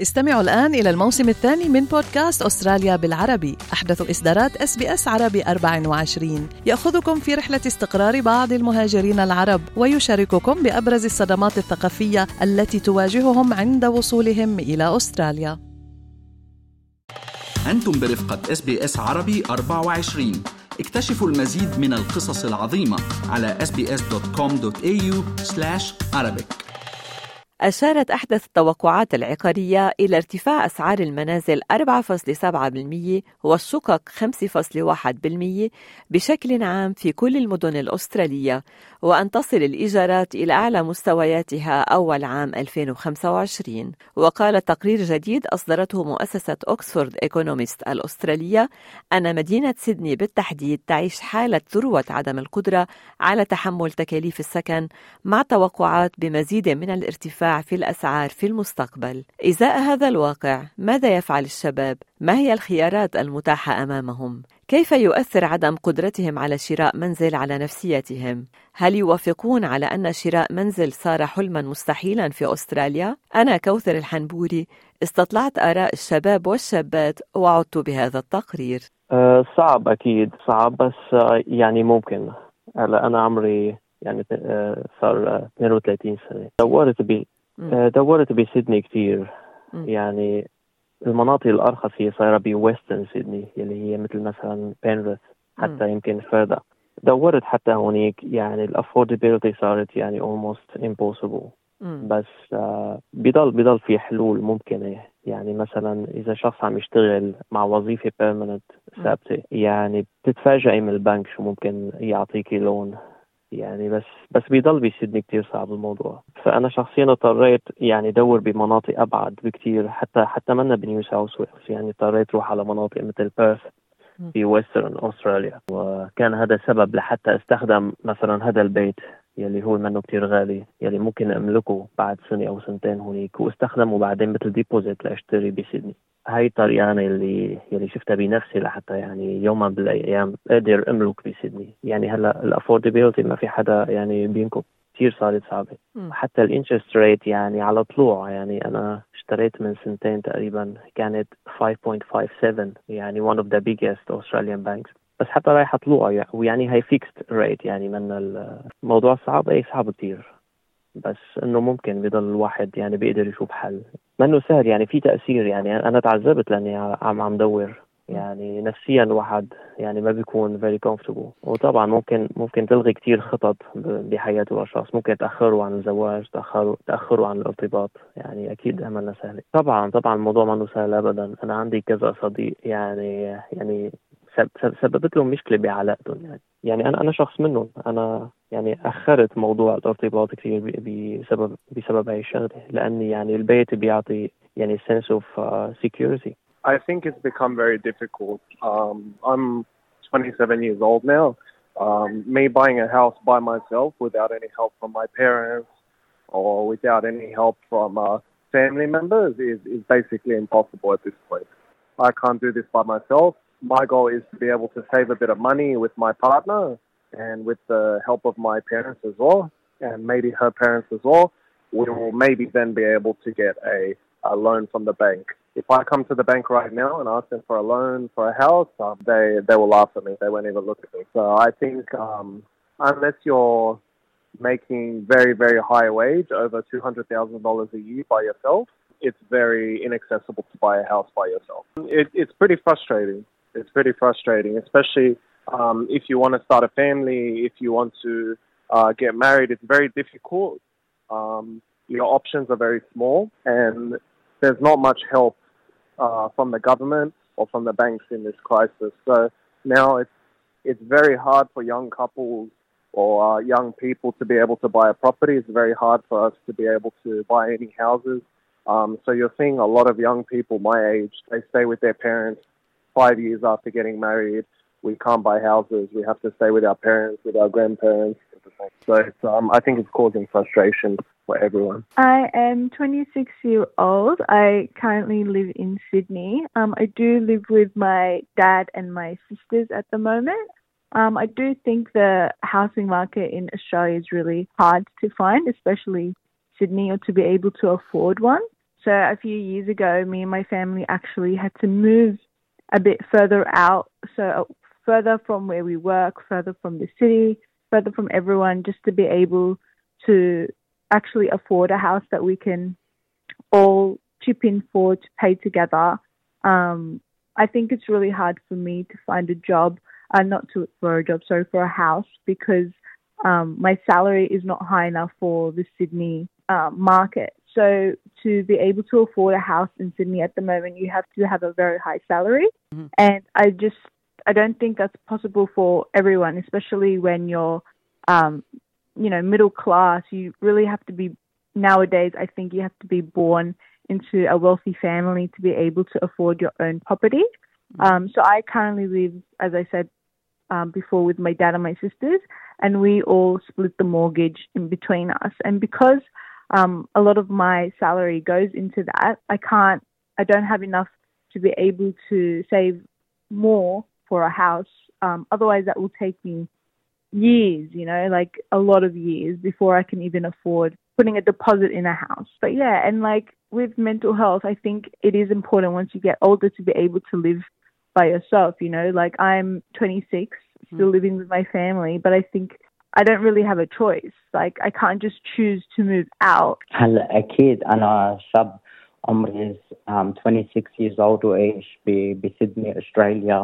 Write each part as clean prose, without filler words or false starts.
استمعوا الآن إلى الموسم الثاني من بودكاست أستراليا بالعربي، أحدث إصدارات SBS عربي 24، يأخذكم في رحلة استقرار بعض المهاجرين العرب ويشارككم بأبرز الصدمات الثقافية التي تواجههم عند وصولهم إلى أستراليا. أنتم برفقة SBS عربي 24. اكتشفوا المزيد من القصص العظيمة على sbs.com.au/arabic. أشارت أحدث التوقعات العقارية إلى ارتفاع أسعار المنازل 4.7% والشقق 5.1% بشكل عام في كل المدن الأسترالية، وأن تصل الإيجارات إلى أعلى مستوياتها أول عام 2025. وقال تقرير جديد أصدرته مؤسسة أكسفورد إيكونوميست الأسترالية أن مدينة سيدني بالتحديد تعيش حالة ذروة عدم القدرة على تحمل تكاليف السكن، مع توقعات بمزيد من الارتفاع في الأسعار في المستقبل. إزاء هذا الواقع، ماذا يفعل الشباب؟ ما هي الخيارات المتاحة أمامهم؟ كيف يؤثر عدم قدرتهم على شراء منزل على نفسيتهم؟ هل يوافقون على أن شراء منزل صار حلما مستحيلا في أستراليا؟ أنا كوثر الحنبوري استطلعت آراء الشباب والشابات وعدت بهذا التقرير. صعب، أكيد صعب، بس يعني ممكن. هلا أنا عمري يعني صار 32 سنة. دورت بسيدني كتير. يعني المناطق الأرخص هي صايرة بويسترن سيدني، اللي هي مثل مثلا بينرث، حتى يمكن فردة. دورت حتى هونيك، يعني الأفوردابيلتي صارت يعني almost impossible. بس بيضل في حلول ممكنة. يعني مثلا إذا شخص عم يشتغل مع وظيفة permanent ثابتة، يعني بتتفاجئي من البنك شو ممكن يعطيكي لون. يعني بس بيضل بيسيدني كتير صعب الموضوع. فأنا شخصيا اضطريت يعني أدور بمناطق أبعد بكتير، حتى منا بنيو ساوث ويلز. يعني اضطريت أروح على مناطق مثل بيرث في ويسترن أستراليا، وكان هذا سبب لحتى استخدم مثلا هذا البيت يلي هو منه كتير غالي، يلي ممكن أملكه بعد سنة أو سنتين هونيك، واستخدمه بعدين مثل ديبوزيت لأشتري بسيدني. هاي الطريقة أنا يلي شفتها بنفسي لحتى يعني يوما بالأيام قادر أملك بسيدني. يعني هلا الأفوردابيلتي ما في حدا يعني بينكم، كتير صارت صعبة. حتى الانترست ريت يعني على طلوع. يعني أنا اشتريت من سنتين تقريبا كانت 5.57، يعني one of the biggest Australian banks. بس حتى رايحة طلوع، ويعني هاي fixed rate. يعني من الموضوع صعب، صعب كتير، بس انه ممكن بيضل الواحد يعني بيقدر يشوف حل. منه سهل، يعني في تأثير. يعني انا تعذبت لاني عم دور. يعني نفسيا الواحد يعني ما بيكون very comfortable. وطبعا ممكن تلغي كتير خطط بحياة الاشخاص. ممكن تأخروا عن الزواج، تأخروا عن الارتباط. يعني اكيد املنا سهل. طبعا الموضوع منه سهل ابدا. انا عندي كذا صديق يعني سببت لهم مشكلة بعلاقتهم. يعني أنا شخص منهم. أنا يعني أخرت موضوع الارتباط كثير بسبب هاي الشغلة، لأني يعني البيت بيعطي يعني sense of security. I think it's become very difficult. I'm 27 years old now. Me buying a house by myself without any help from my parents or without any help from family members is basically impossible at this point. I can't do this by myself. My goal is to be able to save a bit of money with my partner and with the help of my parents as well, and maybe her parents as well. We will maybe then be able to get a loan from the bank. If I come to the bank right now and ask them for a loan for a house, they will laugh at me. They won't even look at me. So I think unless you're making very, very high wage, over $200,000 a year by yourself, it's very inaccessible to buy a house by yourself. It's pretty frustrating. It's pretty frustrating, especially if you want to start a family, if you want to get married. It's very difficult. Your options are very small, and there's not much help from the government or from the banks in this crisis. So now it's very hard for young couples or young people to be able to buy a property. It's very hard for us to be able to buy any houses. So you're seeing a lot of young people my age, they stay with their parents 5 years after getting married. We can't buy houses. We have to stay with our parents, with our grandparents. So it's, I think it's causing frustration for everyone. I am 26 years old. I currently live in Sydney. I do live with my dad and my sisters at the moment. I do think the housing market in Australia is really hard to find, especially Sydney, or to be able to afford one. So a few years ago, me and my family actually had to move a bit further out, so further from where we work, further from the city, further from everyone, just to be able to actually afford a house that we can all chip in for to pay together. I think it's really hard for me to find a job, for a house, because my salary is not high enough for the Sydney market. So to be able to afford a house in Sydney at the moment, you have to have a very high salary. Mm-hmm. And I don't think that's possible for everyone, especially when you're, middle class. You really have to be, nowadays, I think you have to be born into a wealthy family to be able to afford your own property. Mm-hmm. So I currently live, as I said before, with my dad and my sisters, and we all split the mortgage in between us. And because a lot of my salary goes into that, I don't have enough to be able to save more for a house. Otherwise, that will take me years, like a lot of years before I can even afford putting a deposit in a house. But yeah, and like with mental health, I think it is important once you get older to be able to live by yourself, like I'm 26, still living with my family, but I think I don't really have a choice. Like I can't just choose to move out. هلا أكيد أنا شاب عمري 26 years old وعايش بسيدني أستراليا،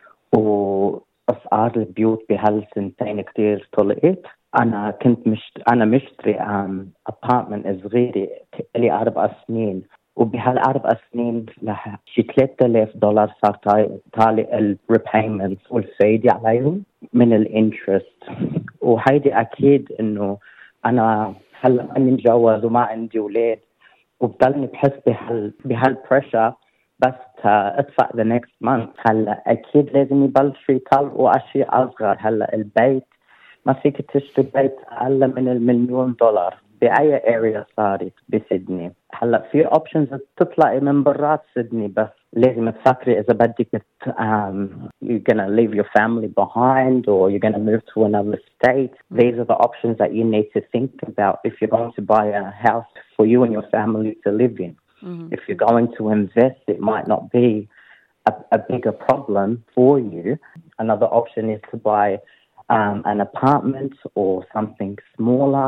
وأسعار البيوت بهالسنتين كتير طلعت. أنا أنا مشتري apartment صغيرة لي 4 سنين، وبهال4 سنين شي $3,000 صار طالع الريبايمنت والفايدة عليهم من الانترست. وهيدي أكيد إنه أنا هلا أني متجوز وما عندي أولاد، وبضلني بحس بهالبريشر بس أدفع the next month. هلا أكيد لازم يبلشوا يطلعوا أشياء أصغر. هلا البيت ما فيك تشتري بيت أقل من $1,000,000 بأي area صارت بسيدني. هلا في options تطلعي من برات سيدني، بس لازم تفكري إذا بدك you're gonna leave your family behind or you're gonna move to another state. These are the options that you need to think about if you're going to buy a house for you and your family to live in. Mm-hmm. If you're going to invest, it might not be a bigger problem for you. Another option is to buy an apartment or something smaller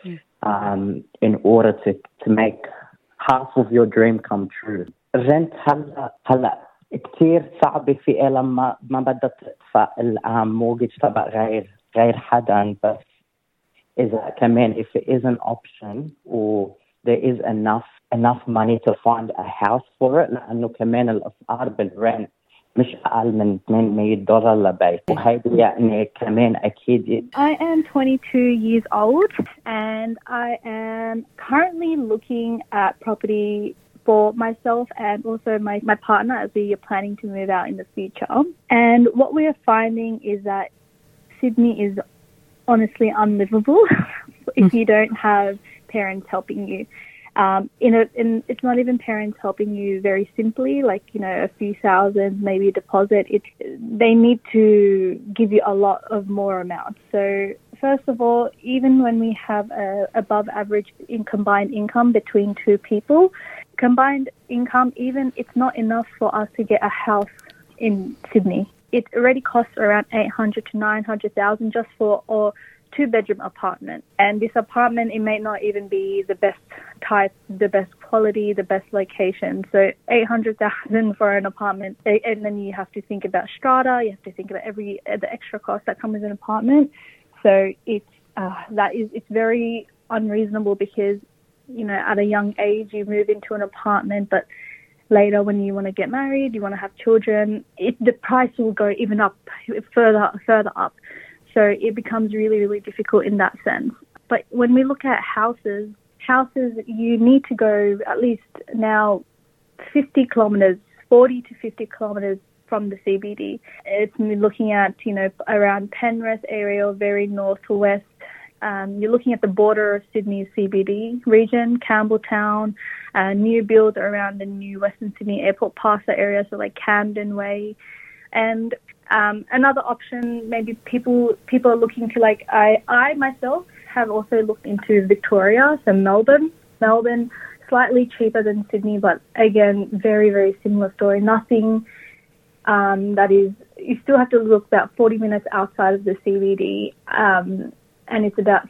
in order to make half of your dream come true. Rent هلا كتير صعب في لما ما بدك تدفع المورتجج تبع غير حدا، بس إذا كمان if it is an option or there is enough money to find a house for it، لأنه كمان الأسعار بالرنت مش أقل من $800 لبيت، وهيدي يعني كمان أكيد. I am 22 years old and I am currently looking at property for myself and also my partner as we are planning to move out in the future. And what we are finding is that Sydney is honestly unlivable if you don't have parents helping you. It's not even parents helping you very simply, like, a few thousand, maybe a deposit. They need to give you a lot of more amounts. So first of all, even when we have a above average combined income between two people, combined income, even it's not enough for us to get a house in Sydney. It already costs around $800,000 to $900,000 just for a 2-bedroom apartment. And this apartment, it may not even be the best type, the best quality, the best location. So $800,000 for an apartment, and then you have to think about strata. You have to think about the extra costs that come with an apartment. So it's very unreasonable because at a young age you move into an apartment, but later when you want to get married, you want to have children, the price will go even up further up. So it becomes really, really difficult in that sense. But when we look at houses, you need to go at least now 50 kilometres, 40 to 50 kilometres from the CBD. It's looking at, around Penrith area, very north to west. You're looking at the border of Sydney's CBD region, Campbelltown, new builds around the new Western Sydney Airport Plaza area, so like Camden Way. And another option, maybe people are looking to, like I myself have also looked into Victoria, so Melbourne, slightly cheaper than Sydney, but again, very, very similar story. Nothing that is, you still have to look about 40 minutes outside of the CBD, and it's about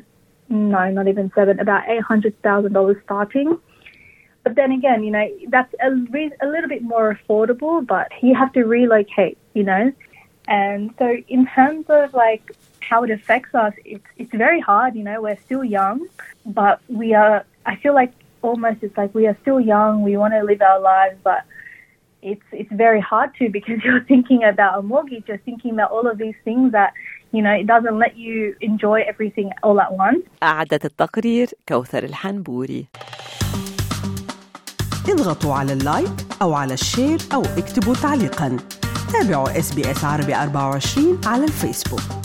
about $800,000 starting. But then again, you know, that's a little bit more affordable, but you have to relocate, you know. And so in terms of like how it affects us, it's very hard, you know. We're still young, but I feel like almost it's like we are still young, we want to live our lives, but it's very hard to, because you're thinking about a mortgage, you're thinking about all of these things that, you know, it doesn't let you enjoy everything all at once. أعدت التقرير كوثر الحنبوري. اضغطوا على اللايك أو على الشير أو اكتبوا تعليقاً. تابعوا SBS عربي 24 على الفيسبوك.